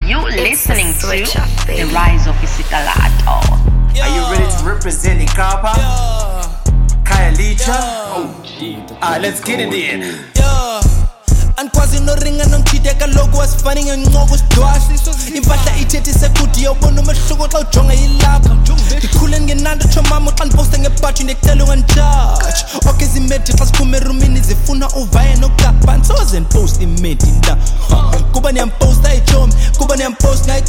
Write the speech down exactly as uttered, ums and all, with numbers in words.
You listening to The Rise of Isitalato. Yeah. Are you ready to represent Ikapa? Yeah. Kaya Licha? Oh, ah, let's get it in. Yeah. Ankwazi no ringa nomchite kaloku wasifani ngenqoko sidwasi impahla ithethi sekuthi yobona umehluko xa ujonga yilapha ndikhule ngenando tsho mama xa ndiposte ngebhathi ndikucela unganjudge okay zimedi xa siphume erumini zifuna uvaye nokapa nsoze ndiposte imedi nda kuba niyamposta ichomi kuba niyamposta